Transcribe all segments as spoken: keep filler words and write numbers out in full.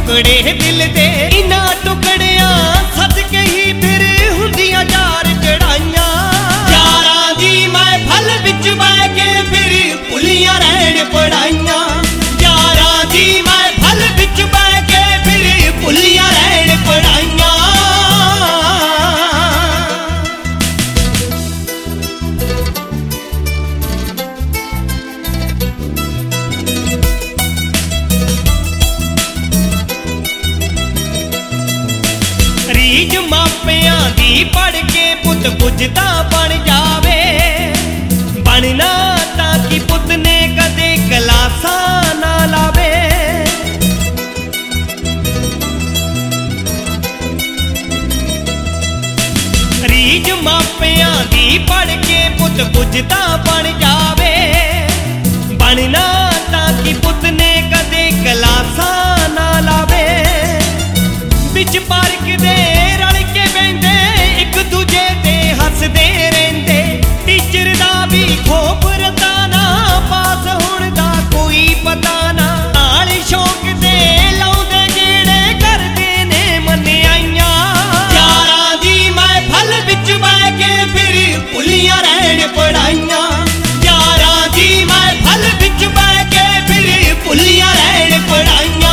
टुकड़े दिल दे इना टुकड़ियां सद के ही फिर हुंदियां चार चढ़ाइयां। यारां दी महफल विच बह के फिर भुलियां रहन पढ़ाइयां। यारां दी महफल विच बह के फिर भुलियां रहन पढ़ाइयां। रीज मापियां दी पढ़ के पुत बुझदा बन जावे। बनना ताकि पुत ने कदे कलासा ना लावे। रीज मापियां दी पढ़ के पुत बुझदा बन जावे। बनना ताकि पुत ने कदे कलासा ना लावे। बिच पार्क दे रल के बहिंदे एक दूजे ते हसदे रहिंदे। टीचर दा भी खोप रताना पास होण दा कोई पता ना। नाल शौक दे लाउंदे गेड़े करदे ने मन्नियाइयां। यारां दी महफल विच बह के फिर भुलियां रहन पढ़ाइयां। यारां दी महफल विच बह के फिर भुलियां रहन पढ़ाइयां।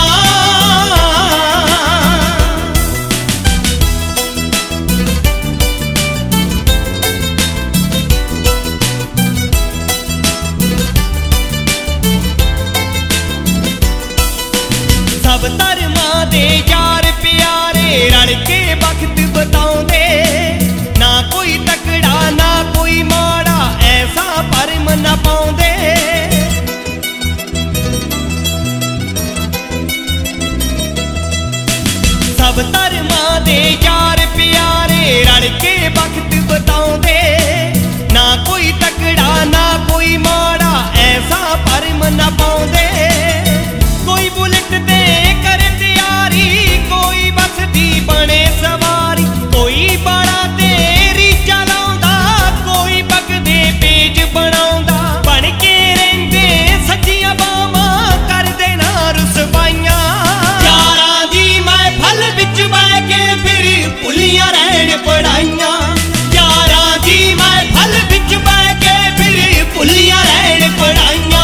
सब धर्मां दे यार प्यारे रल के वक्त बताउंदे। ना कोई तकड़ा ना कोई माड़ा ऐसा भरम ना पाउंदे। सब धर्मां दे यार प्यारे रल के वक्त बताउंदे। ना कोई तकड़ा ना कोई माड़ा ऐसा भरम ना पाउंदे। कोई बुलेट दे करे तैयारी कोई बस दी बने सवारी। कोई बड़ा तेरी चलाउंदा कोई पग दे पेज बनाउंदा। बन के रहिंदे सच्चियां बावां करदे ना रुसवाइयां। यारां दी महफल विच बह के फिर भुलियां रहन पढ़ाइयां। यारां दी महफल विच बह के फिर भुलियां रहन पढ़ाइयां।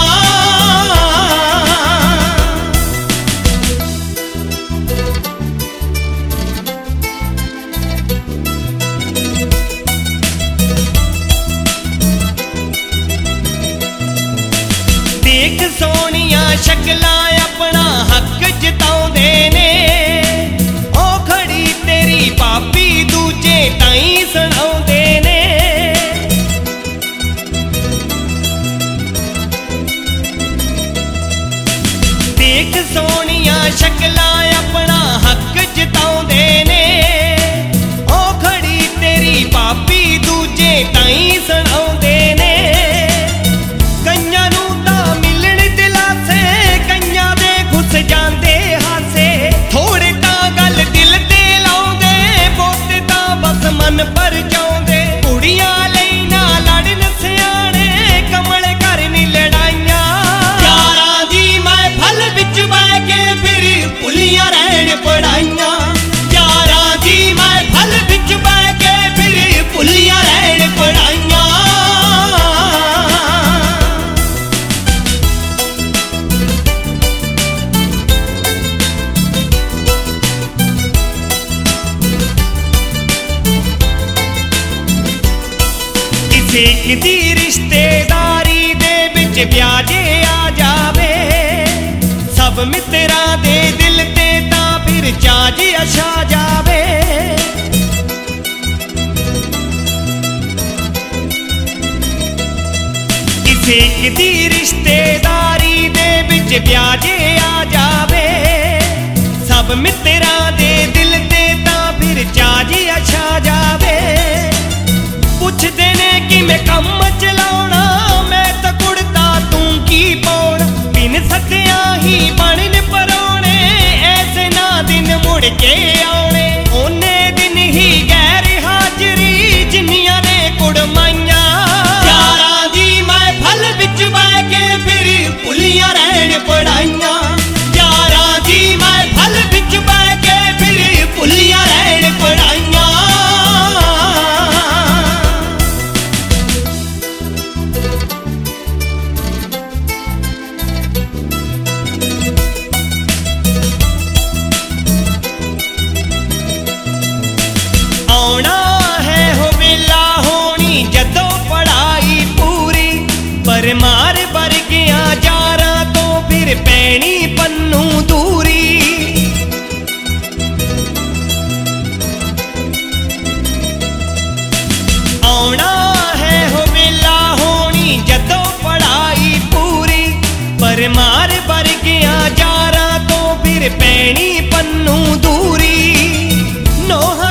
देख सोनिया शक्लां अपना हक जताउंदे ने। ओ खड़ी तेरी भाभी दूजे ताईं सुणाउंदे ने। देख सोनिया शक्लां अपना हक जताउंदे ने। ओ खड़ी तेरी भाभी दूजे ताईं सुणाउंदे ने। कईयां नूं तां मिलण दिलासे कईयां दे घुस जांदे हासे। थोड़े तां गल दिल ते लाउंदे बहुते तां बस मन पर जाउंदे। कुड़ियां लई ना लड़न सियाणे कमल करन लड़ाइयां। यारां दी महफल विच बह के फिर भुलियां रहन पढ़ाइयां। यारां दी महफल विच बह के फिर भुलियां रहन पढ़ाइयां। सिख दी रिश्तेदारी दे विच ब्याजे आ जावे। सब मित्रां दे दिल ते तां फिर चाज अछा जावे। सिख दी रिश्तेदारी दे विच ब्याजे आ जावे। सब मित्रां दे दिल ते तां फिर चाज अछा जावे। पुछदे ने कि मैं कम चलाउणा मैं तां कुड़ता तूं की पाउणा। बिन सद्दियां ही बनन परौणे ऐसे ना दिन मुड़ के आउणे। ओने दिन ही गैर हाजरी जिन्नियां ने कुड़माइयां। यारां दी महफल विच बह के फिर भुलियां रहन पढ़ाइयां। यारां दी महफल विच ਰਹਿਣੀ ਪੰਨੂ ਦੂਰੀ। ਨੋਹ